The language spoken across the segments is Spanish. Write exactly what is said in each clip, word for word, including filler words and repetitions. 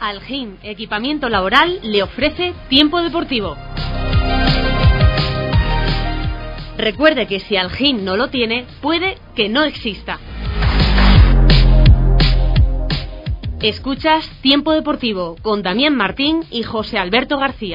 Algin Equipamiento Laboral le ofrece Tiempo Deportivo. Recuerde que si Algin no lo tiene, puede que no exista. Escuchas Tiempo Deportivo con Damián Martín y José Alberto García.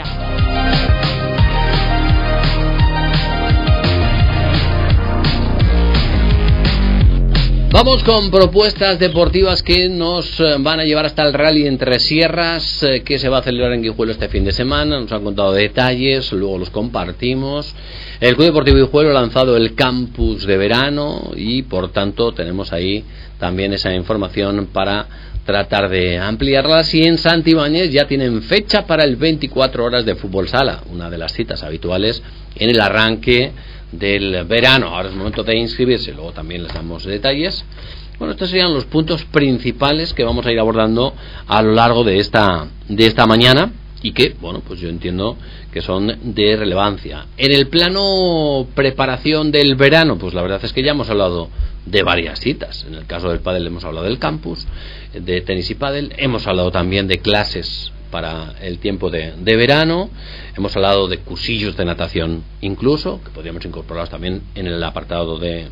Vamos con propuestas deportivas que nos van a llevar hasta el Rally Entre Sierras, que se va a celebrar en Guijuelo este fin de semana. Nos han contado detalles, luego los compartimos. El Club Deportivo Guijuelo ha lanzado el campus de verano y por tanto tenemos ahí también esa información para tratar de ampliarlas. Y en Santibáñez ya tienen fecha para el veinticuatro horas de fútbol sala, una de las citas habituales en el arranque del verano. Ahora es momento de inscribirse, luego también les damos detalles. Bueno, estos serían los puntos principales que vamos a ir abordando a lo largo de esta de esta mañana y que, bueno, pues yo entiendo que son de relevancia. En el plano preparación del verano, pues la verdad es que ya hemos hablado de varias citas. En el caso del pádel hemos hablado del campus, de tenis y pádel, hemos hablado también de clases para el tiempo de, de verano, hemos hablado de cursillos de natación incluso, que podríamos incorporarlos también en el apartado de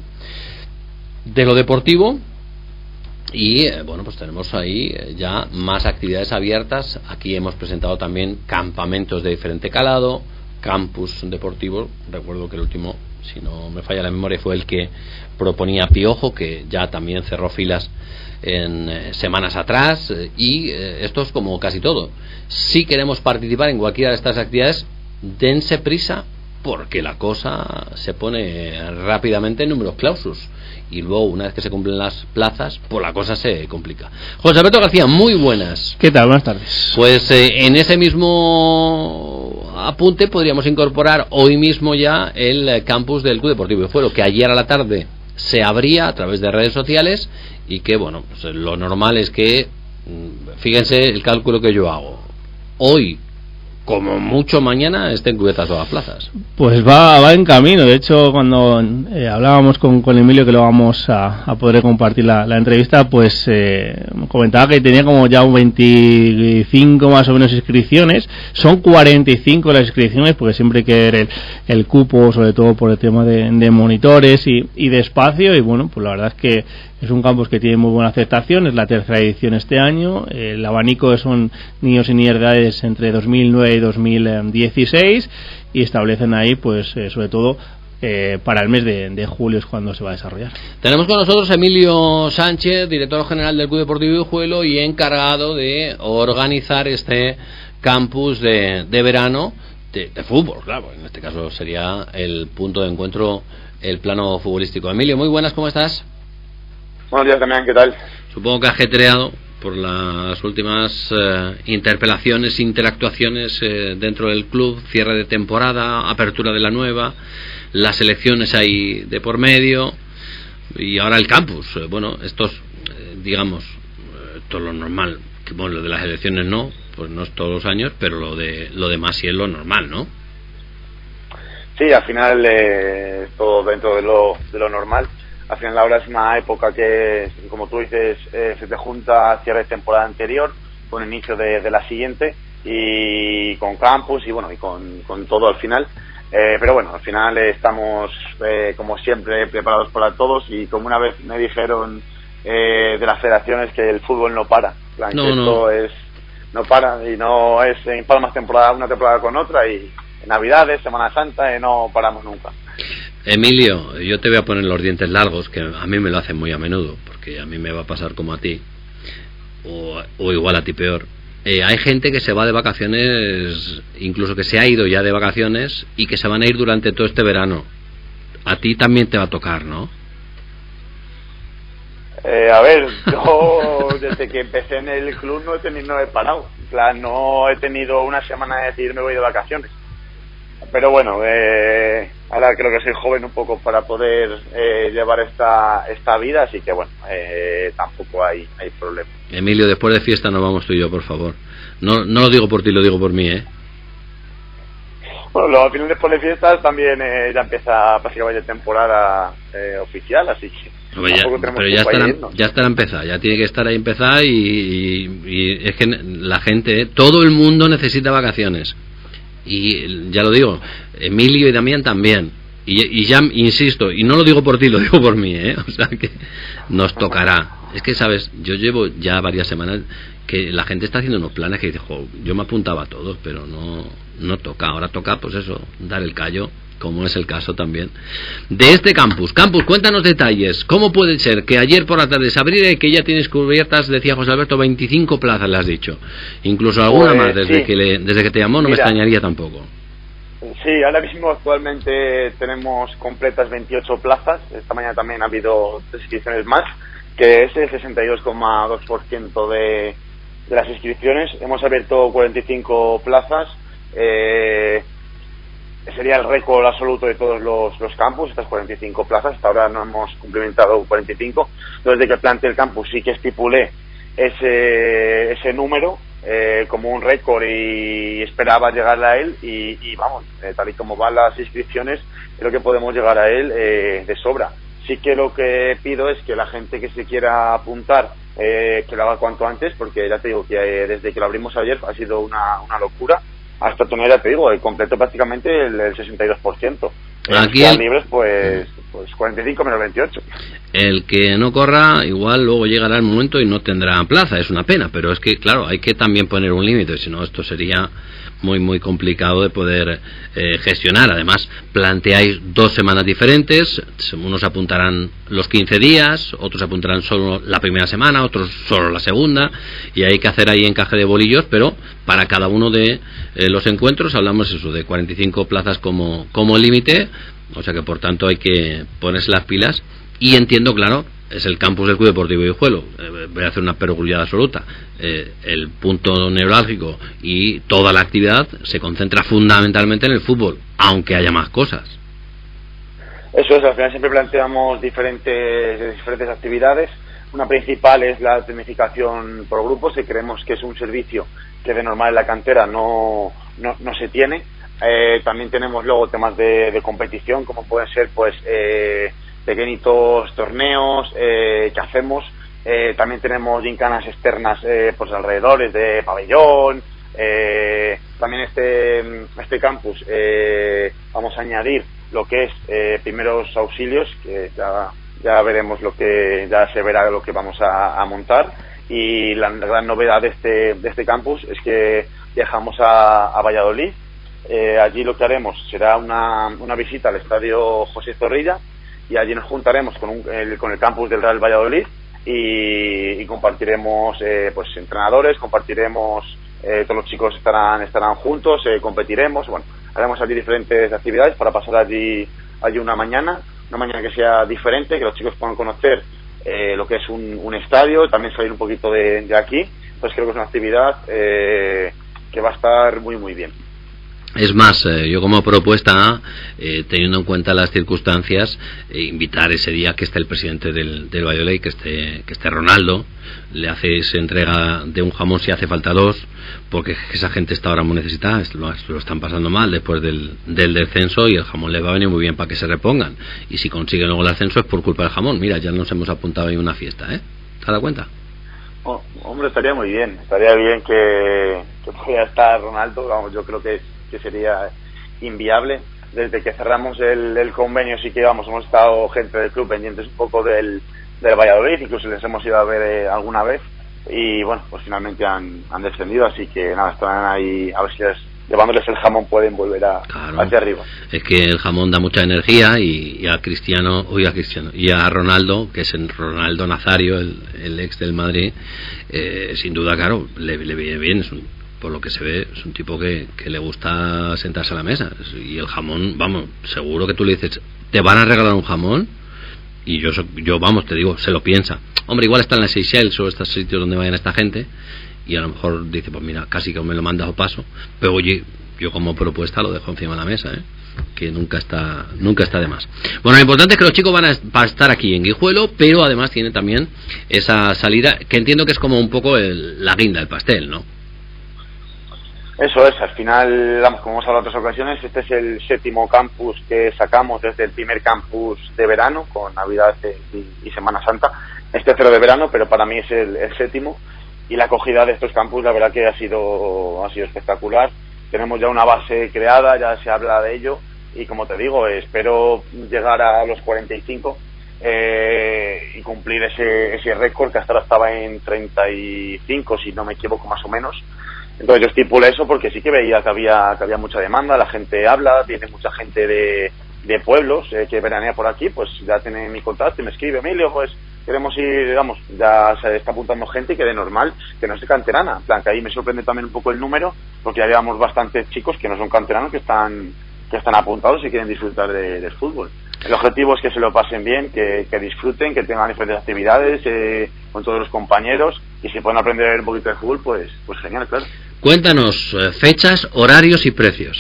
de lo deportivo. Y eh, bueno, pues tenemos ahí eh, ya más actividades abiertas. Aquí hemos presentado también campamentos de diferente calado, campus deportivo. Recuerdo que el último, si no me falla la memoria, fue el que proponía Piojo, que ya también cerró filas en eh, semanas atrás. eh, y eh, esto es como casi todo. Si queremos participar en cualquiera de estas actividades, dense prisa, porque la cosa se pone rápidamente en números clausus y luego una vez que se cumplen las plazas, pues la cosa se complica. José Alberto García, muy buenas. ¿Qué tal? Buenas tardes. Pues eh, en ese mismo apunte podríamos incorporar hoy mismo ya el campus del Club Deportivo Guijuelo, que ayer a la tarde se abría a través de redes sociales y que, bueno, pues lo normal es que, fíjense el cálculo que yo hago, hoy como mucho mañana estén cubiertas todas las plazas. Pues va va en camino. De hecho, cuando eh, hablábamos con, con Emilio, que lo vamos a, a poder compartir la, la entrevista, pues eh, comentaba que tenía como ya un veinticinco más o menos inscripciones. Son cuarenta y cinco las inscripciones, porque siempre hay que ver el, el cupo, sobre todo por el tema de, de monitores y, y de espacio. Y bueno, pues la verdad es que es un campus que tiene muy buena aceptación. Es la tercera edición este año. El abanico son niños y niñas de edades entre dos mil nueve y dos mil dieciséis y establecen ahí, pues eh, sobre todo eh, para el mes de, de julio es cuando se va a desarrollar. Tenemos con nosotros Emilio Sánchez, director general del Club Deportivo Guijuelo y encargado de organizar este campus de, de verano de, de fútbol, claro. En este caso sería el punto de encuentro, el plano futbolístico. Emilio, muy buenas, ¿cómo estás? Buenos días también, ¿qué tal? Supongo que ajetreado por las últimas eh, interpelaciones, interactuaciones eh, dentro del club, cierre de temporada, apertura de la nueva, las elecciones ahí de por medio y ahora el campus. Eh, bueno, estos, eh, digamos, eh, todo lo normal, que bueno, lo de las elecciones no, pues no es todos los años, pero lo de lo demás sí es lo normal, ¿no? Sí, al final eh, es todo dentro de lo, de lo normal. Al final ahora es una época que, como tú dices, eh, se te junta a cierre de temporada anterior con el inicio de, de la siguiente y con campus y bueno, y con, con todo al final. Eh, pero bueno, al final eh, estamos, eh, como siempre, preparados para todos y como una vez me dijeron eh, de las federaciones que el fútbol no para. Plan, no, que esto no. es, no para y no es en palmas temporada una temporada con otra y en Navidades, Semana Santa, eh, no paramos nunca. Emilio, yo te voy a poner los dientes largos, que a mí me lo hacen muy a menudo, porque a mí me va a pasar como a ti, o, o igual a ti peor. Eh, hay gente que se va de vacaciones, incluso que se ha ido ya de vacaciones y que se van a ir durante todo este verano. A ti también te va a tocar, ¿no? Eh, a ver, yo desde que empecé en el club no he tenido, no he parado. En plan, no he tenido una semana de decir me voy de vacaciones. Pero bueno, eh, ahora creo que soy joven un poco para poder eh, llevar esta esta vida, así que bueno, eh, tampoco hay hay problema. Emilio, después de fiesta nos vamos tú y yo, por favor. No no lo digo por ti, lo digo por mí, ¿eh? Bueno, luego a final después de fiestas también eh, ya empieza básicamente temporada eh, oficial, así que Oye, ya, pero ya estará, ya estará empezada, ya tiene que estar ahí empezada y, y, y es que la gente, todo el mundo necesita vacaciones. Y ya lo digo, Emilio y Damián también. Y, y ya insisto, y no lo digo por ti, lo digo por mí, ¿eh? O sea que nos tocará. Es que, ¿sabes? Yo llevo ya varias semanas que la gente está haciendo unos planes que dice, jo, yo me apuntaba a todos, pero no, no toca. Ahora toca, pues eso, dar el callo, como es el caso también de este campus. Campus, cuéntanos detalles. ¿Cómo puede ser que ayer por la tarde se abriera y que ya tienes cubiertas, decía José Alberto, veinticinco plazas, le has dicho? Incluso alguna pues, más, desde, sí. que le, desde que te llamó no Mira, me extrañaría tampoco. Sí, ahora mismo actualmente tenemos completas veintiocho plazas. Esta mañana también ha habido tres inscripciones más, que es el sesenta y dos coma dos por ciento de, de las inscripciones. Hemos abierto cuarenta y cinco plazas. Eh, sería el récord absoluto de todos los, los campus, estas cuarenta y cinco plazas. Hasta ahora no hemos cumplimentado cuarenta y cinco. Desde que planteé el campus sí que estipulé ese, ese número eh, como un récord y esperaba llegar a él y, y vamos, eh, tal y como van las inscripciones, creo que podemos llegar a él eh, de sobra. Sí que lo que pido es que la gente que se quiera apuntar eh, que lo haga cuanto antes, porque ya te digo que eh, desde que lo abrimos ayer ha sido una, una locura, hasta tener, ya te digo, el completo prácticamente el, el sesenta y dos por ciento. Aquí los el... libres pues, pues cuarenta y cinco menos veintiocho. El que no corra igual luego llegará el momento y no tendrá plaza, es una pena, pero es que claro, hay que también poner un límite, si no esto sería muy muy complicado de poder eh, gestionar. Además planteáis dos semanas diferentes, unos apuntarán los quince días, otros apuntarán solo la primera semana, otros solo la segunda, y hay que hacer ahí encaje de bolillos, pero para cada uno de eh, los encuentros hablamos eso de cuarenta y cinco plazas como como límite, o sea que por tanto hay que ponerse las pilas. Y entiendo, claro, es el campus del Club Deportivo Guijuelo, eh, voy a hacer una perogrullada absoluta, eh, el punto neurálgico y toda la actividad se concentra fundamentalmente en el fútbol, aunque haya más cosas. Eso es, al final siempre planteamos diferentes, diferentes actividades. Una principal es la tecnificación por grupos, que creemos que es un servicio que de normal en la cantera no, no, no se tiene. Eh, también tenemos luego temas de, de competición, como pueden ser pues eh, pequeñitos torneos eh, que hacemos. Eh, también tenemos gincanas externas eh, pues alrededores de pabellón. Eh, también este este campus eh, vamos a añadir lo que es eh, primeros auxilios, que ya, ya veremos lo que ya se verá lo que vamos a, a montar. Y la gran novedad de este de este campus es que viajamos a, a Valladolid. Eh, allí lo que haremos será una, una visita al estadio José Zorrilla, y allí nos juntaremos con, un, el, con el campus del Real Valladolid y, y compartiremos eh, pues entrenadores, compartiremos eh, todos los chicos estarán estarán juntos, eh, competiremos, bueno, haremos allí diferentes actividades para pasar allí allí una mañana, una mañana que sea diferente, que los chicos puedan conocer eh, lo que es un, un estadio, también salir un poquito de, de aquí. Pues creo que es una actividad eh, que va a estar muy muy bien. Es más, eh, yo como propuesta, eh, teniendo en cuenta las circunstancias, eh, invitar ese día que esté el presidente del, del Valladolid, que esté, que esté Ronaldo, le hacéis entrega de un jamón si hace falta dos, porque esa gente está ahora muy necesitada, lo, lo están pasando mal después del, del descenso, y el jamón les va a venir muy bien para que se repongan, y si consiguen luego el ascenso es por culpa del jamón. Mira, ya nos hemos apuntado ahí una fiesta, ¿eh? ¿Te has dado cuenta? Oh, hombre, estaría muy bien, estaría bien que, que pudiera estar Ronaldo, vamos, yo creo que que sería inviable. Desde que cerramos el, el convenio sí que vamos, hemos estado gente del club pendientes un poco del, del Valladolid, incluso les hemos ido a ver eh, alguna vez, y bueno, pues finalmente han, han descendido, así que nada, estarán ahí a ver si les, llevándoles el jamón pueden volver a, claro, hacia arriba. Es que el jamón da mucha energía, y, y a Cristiano, uy, a Cristiano, y a Ronaldo, que es el Ronaldo Nazario, el, el ex del Madrid, eh, sin duda, claro, le, le viene bien, es un, por lo que se ve, es un tipo que, que le gusta sentarse a la mesa, y el jamón, vamos, seguro que tú le dices, ¿te van a regalar un jamón? Y yo, yo vamos, te digo, se lo piensa. Hombre, igual está en las Seychelles o estos sitios donde vayan esta gente, y a lo mejor dice, pues mira, casi que me lo mandas o paso, pero oye, yo como propuesta lo dejo encima de la mesa, ¿eh? Que nunca está nunca está de más. Bueno, lo importante es que los chicos van a, van a estar aquí en Guijuelo, pero además tienen también esa salida, que entiendo que es como un poco el, la guinda del pastel, ¿no? Eso es, al final, vamos, como hemos hablado en otras ocasiones, este es el séptimo campus que sacamos desde el primer campus de verano, con Navidad y, y Semana Santa. Es tercero de verano, pero para mí es el, el séptimo, y la acogida de estos campus, la verdad que ha sido, ha sido espectacular. Tenemos ya una base creada, ya se habla de ello, y como te digo, espero llegar a los cuarenta y cinco eh, y cumplir ese, ese récord que hasta ahora estaba en treinta y cinco, si no me equivoco, más o menos. Entonces yo estipulé eso porque sí que veía que había que había mucha demanda, la gente habla, viene mucha gente de, de pueblos eh, que veranea por aquí, pues ya tiene mi contacto y me escribe: Emilio, pues queremos ir, digamos, ya se está apuntando gente y que de normal, que no es canterana. En plan, que ahí me sorprende también un poco el número, porque ya llevamos bastantes chicos que no son canteranos, que están que están apuntados y quieren disfrutar de, del fútbol. El objetivo es que se lo pasen bien, que, que disfruten, que tengan diferentes actividades eh, con todos los compañeros, y si pueden aprender un poquito de fútbol, pues, pues genial, claro. Cuéntanos eh, fechas, horarios y precios.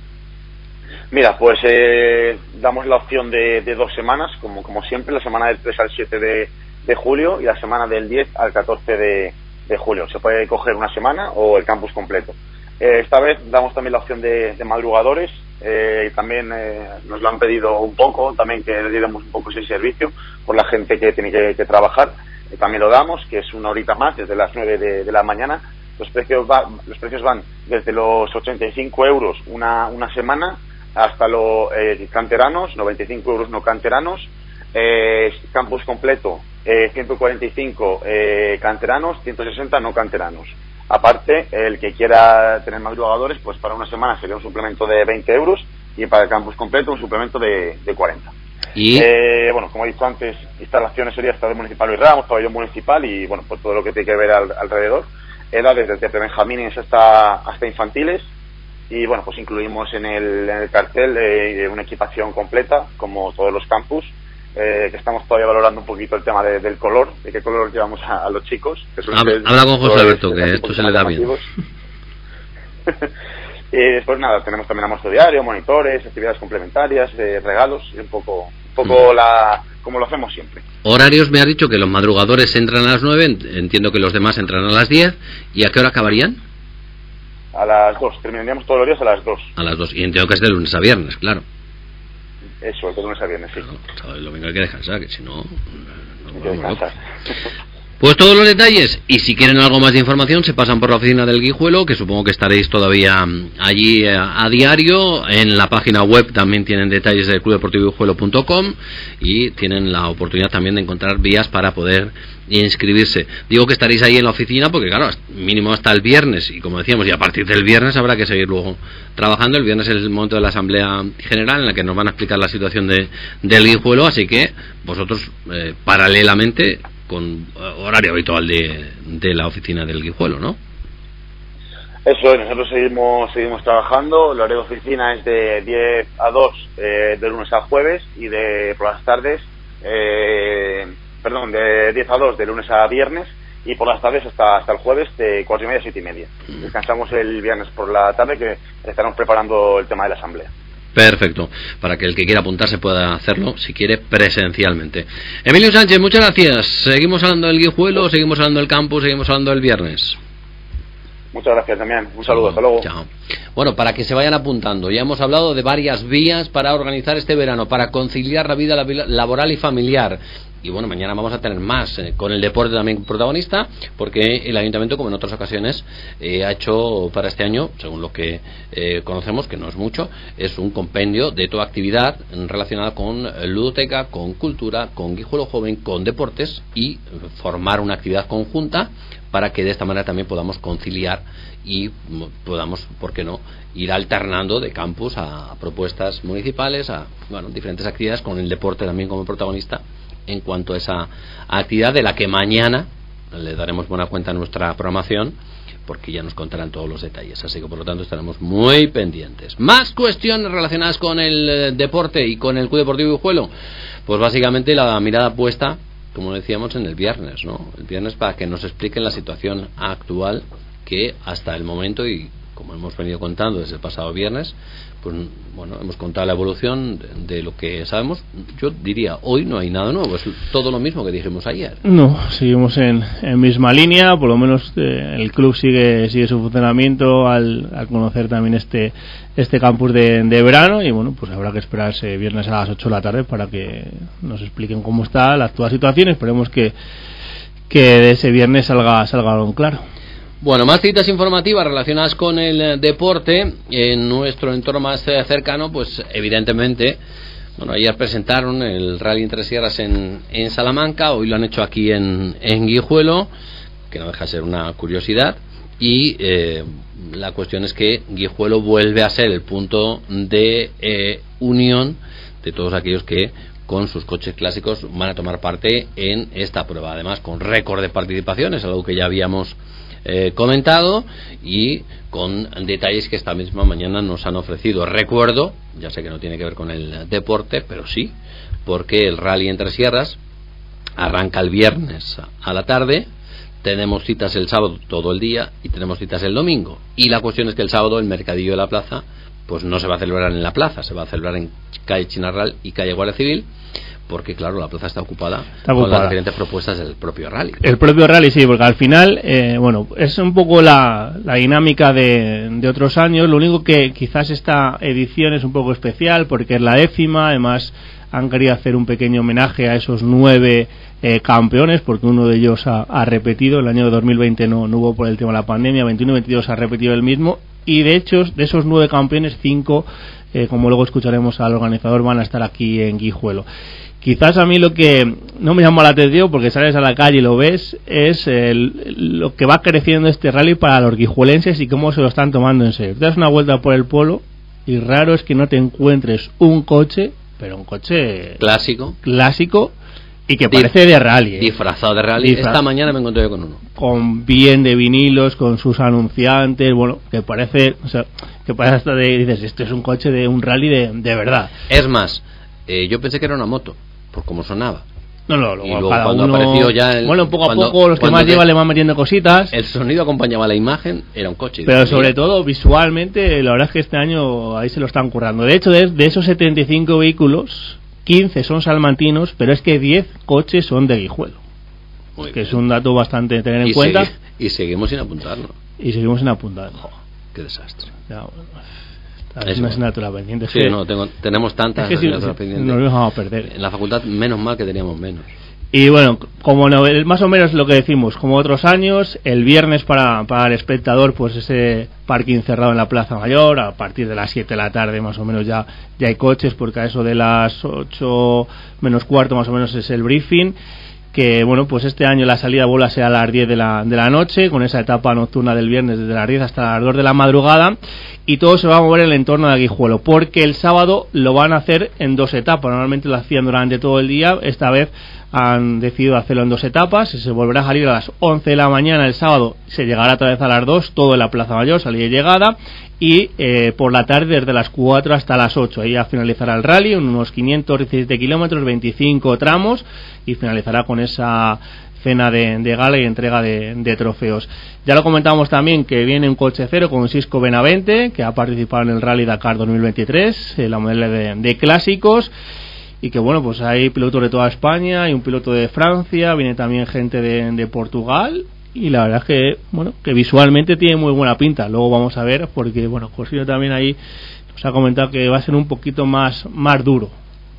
Mira, pues eh, damos la opción de, de dos semanas, como como siempre, la semana del tres al siete de, de julio y la semana del diez al catorce de, de julio. Se puede coger una semana o el campus completo. Eh, esta vez damos también la opción de, de madrugadores, eh, y también eh, nos lo han pedido un poco, también que le diéramos un poco ese servicio por la gente que tiene que, que trabajar. Eh, también lo damos, que es una horita más, desde las nueve de, de la mañana. Los precios, va, los precios van desde los ochenta y cinco euros una, una semana hasta los eh, canteranos, noventa y cinco euros no canteranos, eh, campus completo, eh, ciento cuarenta y cinco eh, canteranos, ciento sesenta no canteranos. Aparte, el que quiera tener madrugadores, pues para una semana sería un suplemento de veinte euros y para el campus completo un suplemento de, de cuarenta. ¿Y? Eh, bueno, como he dicho antes, instalaciones sería Estadio Municipal Luis Ramos, pabellón municipal y bueno, pues todo lo que tiene que ver al, alrededor. Edades desde prebenjamines hasta, hasta infantiles. Y bueno, pues incluimos en el, en el cartel eh, una equipación completa, como todos los campus, eh, que estamos todavía valorando un poquito el tema de, del color, de qué color llevamos a, a los chicos. Que habla, habla con José Alberto, que esto se le da bien. Y después nada, tenemos también almuerzo diario, monitores, actividades complementarias, eh, regalos, y un poco, un poco mm. la como lo hacemos siempre. Horarios, me has dicho que los madrugadores entran a las nueve, entiendo que los demás entran a las diez, ¿y a qué hora acabarían? A las dos, terminaríamos todos los días a las dos. A las dos, y entiendo que es de lunes a viernes, claro. Eso, de lunes a viernes, sí. Claro, sábado y domingo hay que descansar, que si no... no hay que descansar. Pues todos los detalles, y si quieren algo más de información se pasan por la oficina del Guijuelo, que supongo que estaréis todavía allí a, a diario. En la página web también tienen detalles del club deportivo guijuelo punto com y tienen la oportunidad también de encontrar vías para poder inscribirse. Digo que estaréis ahí en la oficina porque claro, mínimo hasta el viernes, y como decíamos, y a partir del viernes habrá que seguir luego trabajando. El viernes es el momento de la asamblea general en la que nos van a explicar la situación de, del Guijuelo, así que vosotros eh, paralelamente con horario habitual de, de la oficina del Guijuelo, ¿no? Eso, nosotros seguimos seguimos trabajando. El horario de oficina es de diez a dos eh, de lunes a jueves, y de por las tardes eh, perdón, de diez a dos de lunes a viernes, y por las tardes hasta hasta el jueves de cuatro y media a siete y media. Mm. Descansamos el viernes por la tarde, que estaremos preparando el tema de la asamblea. Perfecto, para que el que quiera apuntarse pueda hacerlo, si quiere, presencialmente. Emilio Sánchez, muchas gracias. Seguimos hablando del Guijuelo, seguimos hablando del campus, seguimos hablando del viernes. Muchas gracias, Damián. Un saludo, hasta luego. Chao. Bueno, para que se vayan apuntando, ya hemos hablado de varias vías para organizar este verano, para conciliar la vida laboral y familiar. Y bueno, mañana vamos a tener más, eh, con el deporte también protagonista, porque el Ayuntamiento, como en otras ocasiones, eh, ha hecho para este año, según lo que eh, conocemos, que no es mucho, es un compendio de toda actividad relacionada con ludoteca, con cultura, con Guijuelo Joven, con deportes, y formar una actividad conjunta para que de esta manera también podamos conciliar y podamos, ¿por qué no?, ir alternando de campus a propuestas municipales, a bueno, diferentes actividades, con el deporte también como protagonista en cuanto a esa actividad, de la que mañana le daremos buena cuenta a nuestra programación, porque ya nos contarán todos los detalles, así que por lo tanto estaremos muy pendientes. Más cuestiones relacionadas con el deporte y con el Club Deportivo Guijuelo, pues básicamente la mirada puesta, como decíamos, en el viernes, ¿no? El viernes, para que nos expliquen la situación actual, que hasta el momento, y como hemos venido contando desde el pasado viernes, pues bueno, hemos contado la evolución de, de lo que sabemos. Yo diría, hoy no hay nada nuevo, es todo lo mismo que dijimos ayer. No, seguimos en, en misma línea, por lo menos eh, el club sigue sigue su funcionamiento al, al conocer también este este campus de, de verano, y bueno, pues habrá que esperarse viernes a las ocho de la tarde para que nos expliquen cómo está la actual situación. Esperemos que, que de ese viernes salga, salga algo claro. Bueno, más citas informativas relacionadas con el deporte en nuestro entorno más cercano, pues evidentemente, bueno, ayer presentaron el Rally Entre Sierras en, en Salamanca, hoy lo han hecho aquí en, en Guijuelo, que no deja de ser una curiosidad, y eh, la cuestión es que Guijuelo vuelve a ser el punto de eh, unión de todos aquellos que con sus coches clásicos van a tomar parte en esta prueba, además con récord de participaciones, algo que ya habíamos Eh, comentado, y con detalles que esta misma mañana nos han ofrecido. Recuerdo, ya sé que no tiene que ver con el deporte, pero sí, porque el Rally Entre Sierras arranca el viernes a la tarde, tenemos citas el sábado todo el día y tenemos citas el domingo, y la cuestión es que el sábado el mercadillo de la plaza pues no se va a celebrar en la plaza, se va a celebrar en calle Chinarral y calle Guardia Civil, porque claro, la plaza está ocupada, está ocupada con las diferentes propuestas del propio rally. El propio rally, sí, porque al final, eh, bueno, es un poco la, la dinámica de, de otros años. Lo único que quizás esta edición es un poco especial porque es la décima, además han querido hacer un pequeño homenaje a esos nueve eh, campeones, porque uno de ellos ha, ha repetido. El año dos mil veinte no, no hubo por el tema de la pandemia, veintiuno y veintidós ha repetido el mismo, y de hecho de esos nueve campeones, cinco, eh, como luego escucharemos al organizador, van a estar aquí en Guijuelo. Quizás a mí lo que no me llama la atención, porque sales a la calle y lo ves, es el, lo que va creciendo este rally para los guijuelenses y cómo se lo están tomando en serio. Te das una vuelta por el pueblo y raro es que no te encuentres un coche, pero un coche clásico, clásico y que parece de rally, ¿eh? Disfrazado de rally. Disfraz... Esta mañana me encontré yo con uno. Con bien de vinilos, con sus anunciantes, bueno, que parece, o sea, que parece hasta de, dices, esto es un coche de un rally de, de verdad. Es más, eh, yo pensé que era una moto, por cómo sonaba. No, no, luego, y luego cada cuando uno, apareció ya el, bueno, poco a cuando, poco los que más llevan le van metiendo cositas. El sonido acompañaba la imagen, era un coche. Pero sobre todo visualmente, la verdad es que este año ahí se lo están currando. De hecho, de, de esos setenta y cinco vehículos, quince son salmantinos, pero es que diez coches son de Guijuelo. Muy que bien. Es un dato bastante a tener en y cuenta. Segui- y seguimos sin apuntarlo. Y seguimos sin apuntarlo. Oh, qué desastre. Ya, bueno. Es una asignatura pendiente. Sí, no, tengo, tenemos tantas es que asignaturas si, pendientes. Nos vamos a perder. En la facultad, menos mal que teníamos menos. Y bueno, como no, más o menos lo que decimos, como otros años, el viernes para, para el espectador, pues ese parking cerrado en la Plaza Mayor, a partir de las siete de la tarde más o menos ya, ya hay coches, porque a eso de las ocho menos cuarto más o menos es el briefing. Que bueno, pues este año la salida vuelve a ser a las diez de la, de la noche, con esa etapa nocturna del viernes desde las diez hasta las dos de la madrugada, y todo se va a mover en el entorno de Guijuelo, porque el sábado lo van a hacer en dos etapas. Normalmente lo hacían durante todo el día, esta vez han decidido hacerlo en dos etapas. Se volverá a salir a las once de la mañana el sábado, se llegará otra vez a las dos, todo en la Plaza Mayor, salida y llegada, y eh, por la tarde desde las cuatro hasta las ocho, ahí ya finalizará el rally, unos quinientos diecisiete kilómetros, veinticinco tramos, y finalizará con esa cena de, de gala y entrega de, de trofeos. Ya lo comentábamos también que viene un coche cero con Sisco Benavente, que ha participado en el Rally Dakar dos mil veintitrés, en la modalidad de, de clásicos, y que bueno, pues hay pilotos de toda España, hay un piloto de Francia, viene también gente de, de Portugal, y la verdad es que bueno, que visualmente tiene muy buena pinta. Luego vamos a ver, porque bueno, José también ahí nos ha comentado que va a ser un poquito más, más duro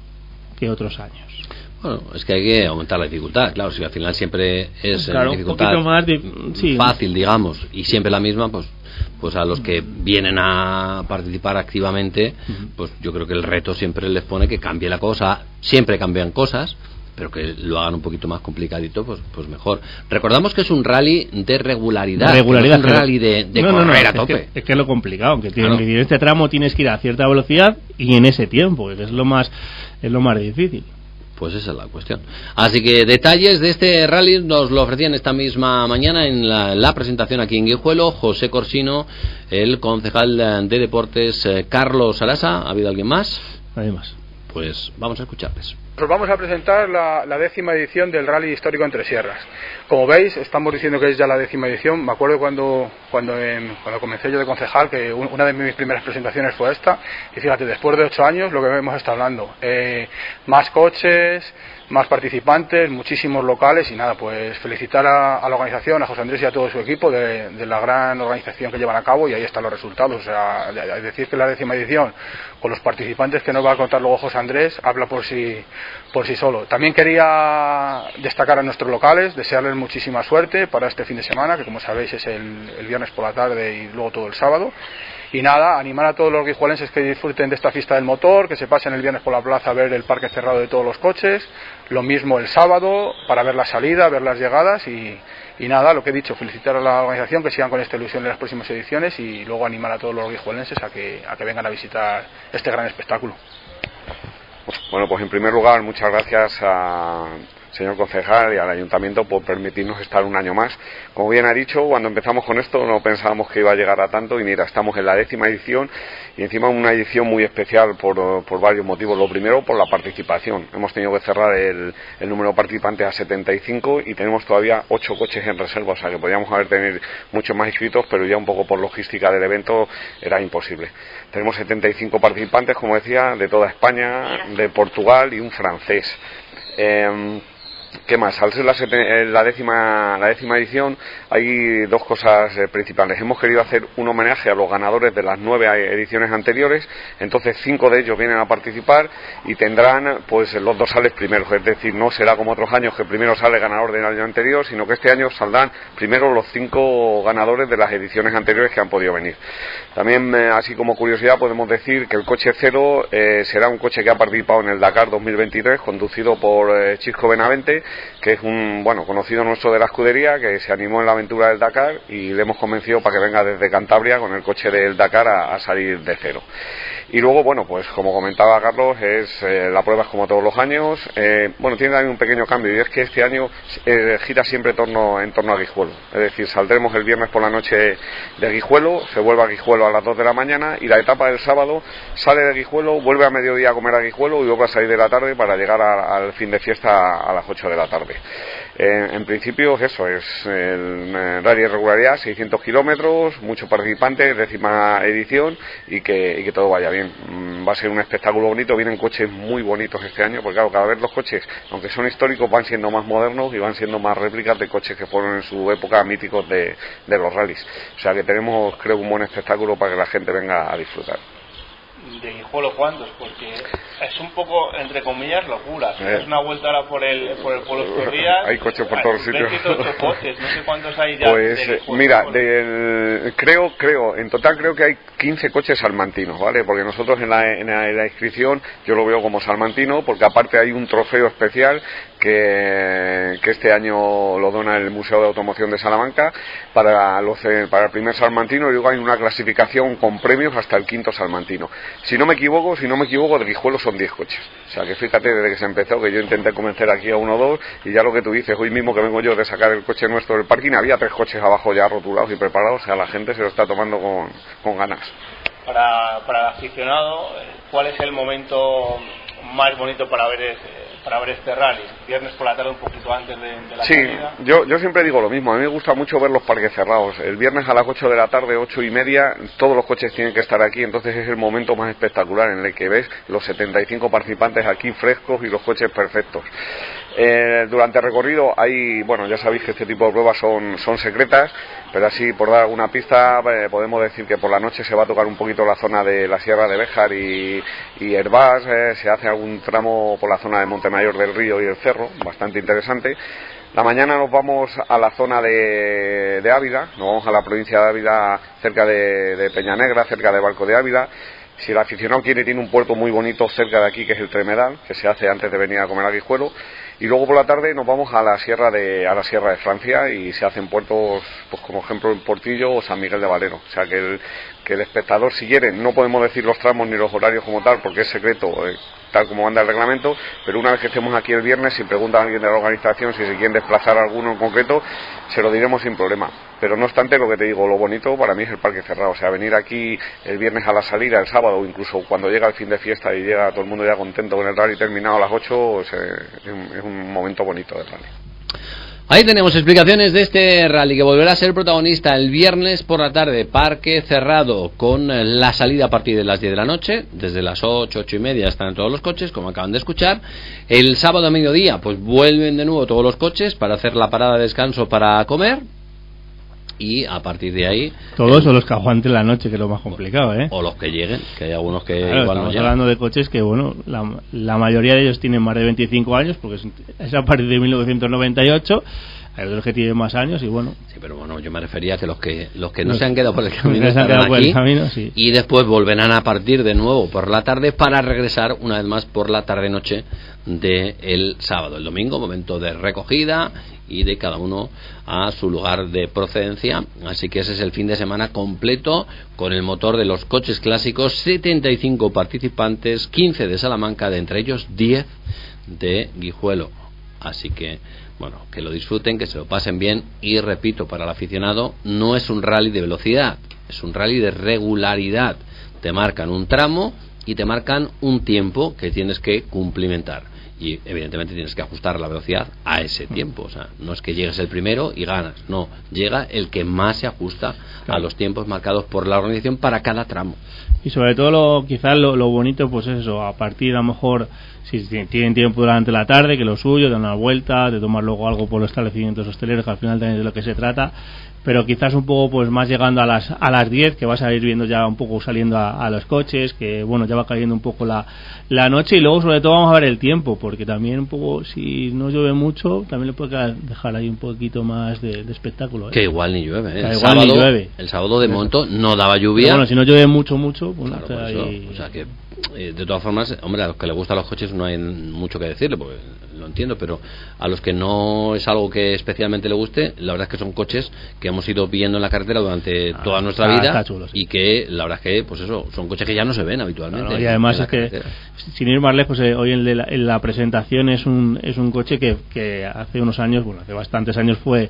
que otros años. Bueno, es que hay que aumentar la dificultad, claro, si al final siempre es claro, dificultad un poquito más de, sí. fácil, digamos, y siempre la misma, pues pues a los que vienen a participar activamente, pues yo creo que el reto siempre les pone que cambie la cosa, siempre cambian cosas, pero que lo hagan un poquito más complicadito, pues pues mejor. Recordamos que es un rally de regularidad, regularidad no es un rally de, de no, correr no, no, a tope. Es que, es que es lo complicado, que tiene, claro. En este tramo tienes que ir a cierta velocidad y en ese tiempo, que es lo más es lo más difícil. Pues esa es la cuestión. Así que detalles de este rally nos lo ofrecían esta misma mañana en la, la presentación aquí en Guijuelo José Corsino, el concejal de deportes eh, Carlos Arasa. ¿Ha habido alguien más? Nadie más. Pues vamos a escucharles. Os vamos a presentar la, la décima edición del Rally Histórico Entre Sierras. Como veis, estamos diciendo que es ya la décima edición. Me acuerdo cuando cuando, en, cuando comencé yo de concejal, que una de mis primeras presentaciones fue esta. Y fíjate, después de ocho años, lo que hemos estado hablando. Eh, más coches, más participantes, muchísimos locales y nada, pues felicitar a, a la organización, a José Andrés y a todo su equipo de, de la gran organización que llevan a cabo, y ahí están los resultados. O sea, es decir, que la décima edición, con los participantes que nos va a contar luego José Andrés, habla por sí, por sí solo. También quería destacar a nuestros locales, desearles muchísima suerte para este fin de semana, que como sabéis es el, el viernes por la tarde y luego todo el sábado. Y nada, animar a todos los guijuelenses que disfruten de esta fiesta del motor, que se pasen el viernes por la plaza a ver el parque cerrado de todos los coches, lo mismo el sábado para ver la salida, ver las llegadas y, y nada, lo que he dicho, felicitar a la organización, que sigan con esta ilusión en las próximas ediciones y luego animar a todos los guijuelenses a que, a que vengan a visitar este gran espectáculo. Bueno, pues en primer lugar, muchas gracias a señor concejal y al ayuntamiento por permitirnos estar un año más. Como bien ha dicho, cuando empezamos con esto no pensábamos que iba a llegar a tanto y mira, estamos en la décima edición y encima una edición muy especial por, por varios motivos. Lo primero, por la participación. Hemos tenido que cerrar el, el número de participantes a setenta y cinco y tenemos todavía ocho coches en reserva, o sea que podríamos haber tenido muchos más inscritos, pero ya un poco por logística del evento era imposible. Tenemos setenta y cinco participantes, como decía, de toda España, de Portugal y un francés. Eh, ¿Qué más? Al ser la, la, décima, la décima edición hay dos cosas eh, principales. Hemos querido hacer un homenaje a los ganadores de las nueve ediciones anteriores, entonces cinco de ellos vienen a participar y tendrán pues los dorsales primeros, es decir, no será como otros años que primero sale el ganador del año anterior, sino que este año saldrán primero los cinco ganadores de las ediciones anteriores que han podido venir. También, eh, así como curiosidad, podemos decir que el coche cero eh, será un coche que ha participado en el Dakar dos mil veintitrés, conducido por eh, Chisco Benavente, que es un bueno conocido nuestro de la escudería, que se animó en la aventura del Dakar y le hemos convencido para que venga desde Cantabria con el coche del Dakar a, a salir de cero. Y luego, bueno, pues como comentaba Carlos, es eh, la prueba es como todos los años. Eh, bueno, tiene también un pequeño cambio, y es que este año eh, gira siempre en torno, en torno a Guijuelo. Es decir, saldremos el viernes por la noche de Guijuelo, se vuelve a Guijuelo a las dos de la mañana, y la etapa del sábado sale de Guijuelo, vuelve a mediodía a comer a Guijuelo y luego a salir de la tarde para llegar a, al fin de fiesta a las ocho de la tarde. Eh, en principio, eso es el eh, rally de regularidad, seiscientos kilómetros, muchos participantes, décima edición, y que, y que todo vaya bien. Va a ser un espectáculo bonito, vienen coches muy bonitos este año, porque claro, cada vez los coches, aunque son históricos, van siendo más modernos y van siendo más réplicas de coches que fueron en su época míticos de, de los rallies. O sea que tenemos, creo, un buen espectáculo para que la gente venga a disfrutar. De Guijuelo, ¿cuántos? Porque es un poco, entre comillas, locura. Si eh. es una vuelta ahora por el, por el pueblo estos días, hay coches por todos sitios. veintiocho coches, no sé cuántos hay ya. Pues de mira, del, creo, creo, en total creo que hay quince coches salmantinos, ¿vale? Porque nosotros en la, en la, en la inscripción yo lo veo como salmantino, porque aparte hay un trofeo especial que, que este año lo dona el Museo de Automoción de Salamanca para, los, para el primer salmantino, y luego hay una clasificación con premios hasta el quinto salmantino. Si no me equivoco, si no me equivoco, de Guijuelo son diez coches. O sea que fíjate, desde que se empezó, que yo intenté convencer aquí a uno o dos, y ya lo que tú dices, hoy mismo que vengo yo de sacar el coche nuestro del parking, había tres coches abajo ya rotulados y preparados, o sea, la gente se lo está tomando con, con ganas. Para, para el aficionado, ¿cuál es el momento más bonito para ver este, para ver este rally? Viernes por la tarde, un poquito antes de, de la sí, salida. yo, yo siempre digo lo mismo, a mí me gusta mucho ver los parques cerrados. El viernes a las ocho de la tarde, ocho y media, todos los coches tienen que estar aquí, entonces es el momento más espectacular en el que ves los setenta y cinco participantes aquí frescos y los coches perfectos. Eh, durante el recorrido hay, bueno, ya sabéis que este tipo de pruebas son, son secretas, pero así por dar alguna pista eh, podemos decir que por la noche se va a tocar un poquito la zona de la Sierra de Béjar y, y Herbás, eh, se hace algún tramo por la zona de Montemayor del Río y el Cerro, bastante interesante. La mañana nos vamos a la zona de, de Ávila, nos vamos a la provincia de Ávila, cerca de, de Peñanegra, cerca de Barco de Ávila. Si el aficionado quiere, tiene un puerto muy bonito cerca de aquí, que es el Tremedal, que se hace antes de venir a comer a Guijuelo. Y luego por la tarde nos vamos a la sierra de a la sierra de Francia y se hacen puertos, pues como ejemplo en Portillo o San Miguel de Valero. O sea que el, que el espectador, si quiere, no podemos decir los tramos ni los horarios como tal, porque es secreto, eh, tal como manda el reglamento, pero una vez que estemos aquí el viernes, si pregunta a alguien de la organización si se quieren desplazar a alguno en concreto, se lo diremos sin problema. Pero no obstante, lo que te digo, lo bonito para mí es el parque cerrado. O sea, venir aquí el viernes a la salida, el sábado, o incluso cuando llega el fin de fiesta y llega todo el mundo ya contento con el rally terminado a las ocho, es, es un momento bonito del rally. Ahí tenemos explicaciones de este rally que volverá a ser protagonista el viernes por la tarde, parque cerrado, con la salida a partir de las diez de la noche, desde las ocho, ocho y media están todos los coches, como acaban de escuchar. El sábado a mediodía pues vuelven de nuevo todos los coches para hacer la parada de descanso para comer. Y a partir de ahí todos el, o los que aguanten la noche, que es lo más complicado, ¿eh? O los que lleguen, que hay algunos que claro, igual no llegan. Hablando de coches que, bueno, la, la mayoría de ellos tienen más de veinticinco años, porque es, es a partir de mil novecientos noventa y ocho. Hay otros que tienen más años y bueno. Sí, pero bueno, yo me refería a que los que los que no los, se han quedado por el camino se han estarán quedado aquí por el camino, sí. Y después volverán a partir de nuevo por la tarde para regresar una vez más por la tarde-noche del sábado. El domingo, momento de recogida y de cada uno a su lugar de procedencia. Así que ese es el fin de semana completo con el motor de los coches clásicos, setenta y cinco participantes, quince de Salamanca, de entre ellos diez de Guijuelo. Así que bueno, que lo disfruten, que se lo pasen bien y repito, para el aficionado no es un rally de velocidad, es un rally de regularidad. Te marcan un tramo y te marcan un tiempo que tienes que cumplimentar y evidentemente tienes que ajustar la velocidad a ese tiempo. O sea, no es que llegues el primero y ganas, no, llega el que más se ajusta claro. a los tiempos marcados por la organización para cada tramo. Y sobre todo lo, quizás lo, lo bonito pues es eso, a partir a lo mejor si tienen tiempo durante la tarde, que lo suyo, de una vuelta, de tomar luego algo por los establecimientos hosteleros, que al final también es de lo que se trata, pero quizás un poco pues más llegando a las a las diez, que vas a ir viendo ya un poco saliendo a, a los coches, que bueno, ya va cayendo un poco la, la noche, y luego sobre todo vamos a ver el tiempo, porque también un poco, si no llueve mucho, también le puede dejar ahí un poquito más de, de espectáculo, ¿eh? Que igual ni llueve, ¿eh? El, el, sábado, sábado, ni llueve. el sábado de momento no daba lluvia. Pero bueno, si no llueve mucho, mucho, pues claro, no eso, ahí... o sea que eh, de todas formas, hombre, a los que les gustan los coches no hay mucho que decirle, porque lo entiendo, pero a los que no es algo que especialmente le guste, la verdad es que son coches que hemos ido viendo en la carretera durante ah, toda nuestra está, vida está chulo, sí. Y que la verdad es que, pues eso, son coches que ya no se ven habitualmente. Claro, y además es que, sin ir más lejos, eh, hoy en la, en la presentación es un es un coche que, que hace unos años, bueno, hace bastantes años fue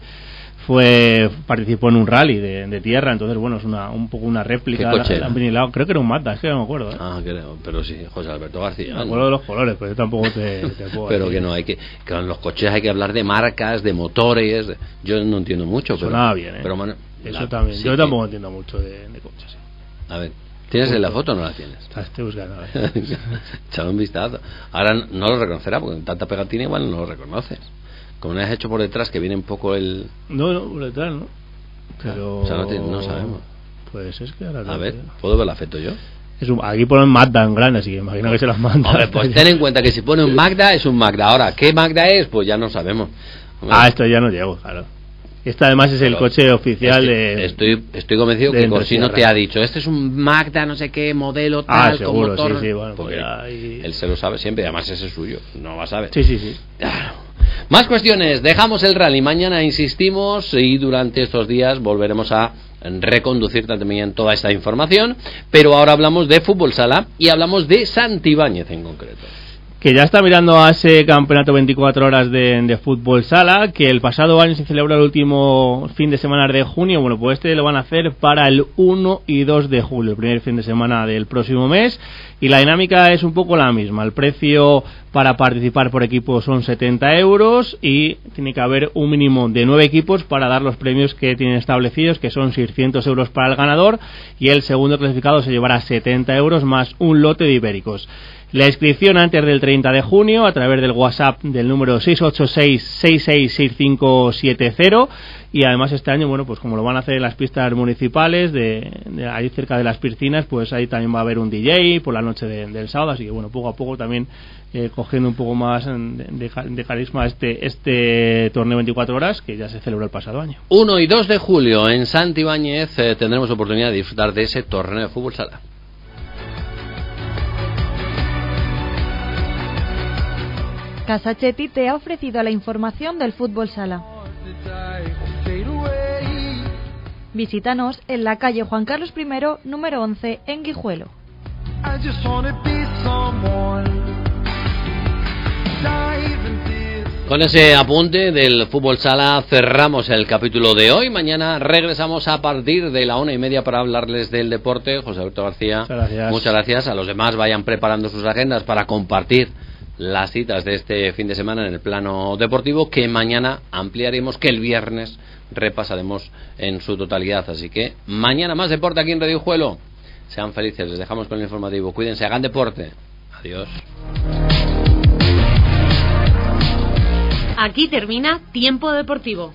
fue participó en un rally de, de tierra, entonces bueno, es una un poco una réplica. ¿Qué coche la, la, creo que era un Mazda, es que no me acuerdo, ¿eh? Ah, creo, pero sí, José Alberto García. Me acuerdo de los colores, pero yo tampoco te, te puedo pero decir. que no, hay que, que con los coches hay que hablar de marcas, de motores, de, yo no entiendo mucho, pero sonaba bien, ¿eh? Pero, man, eso la, también, sí yo que, tampoco entiendo mucho de, de coches, ¿sí? A ver, ¿tienes en la foto o no la tienes? La estoy buscando, a ver. Echad un vistazo. Ahora no lo reconocerá, porque en tanta pegatina igual no lo reconoces. Como no has hecho por detrás, que viene un poco el... No, no, por detrás no. Pero... O sea, no, te, no sabemos. Pues es que ahora... A ver, ¿puedo ver la foto yo? Es un, aquí ponen Mazda en grande, así que imagino que se las mandan. Hombre, pues ten en cuenta que si pone un Magda, es un Magda. Ahora, ¿qué Magda es? Pues ya no sabemos. Hombre. Ah, esto ya no llego, claro. Este además es el Pero coche oficial estoy, de... Estoy, estoy convencido de que Corsino te ha dicho, este es un Magda, no sé qué, modelo tal, ah, seguro, con motor... sí, sí, bueno, porque hay... él se lo sabe siempre, además ese es suyo, no va a saber. Sí, sí, sí. Claro. Más cuestiones, dejamos el rally, mañana insistimos y durante estos días volveremos a reconducir también toda esta información, pero ahora hablamos de fútbol sala y hablamos de Santibáñez en concreto. Que ya está mirando a ese campeonato veinticuatro horas de, de fútbol sala, que el pasado año se celebró el último fin de semana de junio. Bueno, pues este lo van a hacer para el uno y dos de julio, el primer fin de semana del próximo mes, y la dinámica es un poco la misma. El precio para participar por equipo son setenta euros y tiene que haber un mínimo de nueve equipos para dar los premios que tienen establecidos, que son seiscientos euros para el ganador, y el segundo clasificado se llevará setenta euros más un lote de ibéricos. La inscripción antes del treinta de junio a través del WhatsApp del número seis ocho seis, seis seis seis cinco siete cero, y además este año, bueno, pues como lo van a hacer en las pistas municipales de, de ahí cerca de las piscinas, pues ahí también va a haber un D J por la noche de, del sábado, así que bueno, poco a poco también eh, cogiendo un poco más de, de, de carisma este este torneo veinticuatro horas que ya se celebró el pasado año. uno y dos de julio en Santibáñez eh, tendremos oportunidad de disfrutar de ese torneo de fútbol sala. Casa Chetti te ha ofrecido la información del fútbol sala. Visítanos en la calle Juan Carlos primero, número once, en Guijuelo. Con ese apunte del fútbol sala cerramos el capítulo de hoy. Mañana regresamos a partir de la una y media para hablarles del deporte. José Alberto García, muchas gracias. Muchas gracias. A los demás vayan preparando sus agendas para compartir las citas de este fin de semana en el plano deportivo, que mañana ampliaremos, que el viernes repasaremos en su totalidad. Así que mañana más deporte aquí en Radio Juelo. Sean felices, les dejamos con el informativo. Cuídense, hagan deporte. Adiós. Aquí termina Tiempo Deportivo.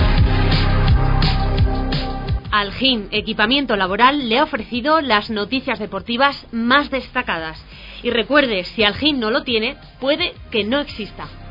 Algin Equipamiento Laboral le ha ofrecido las noticias deportivas más destacadas. Y recuerde, si Algin no lo tiene, puede que no exista.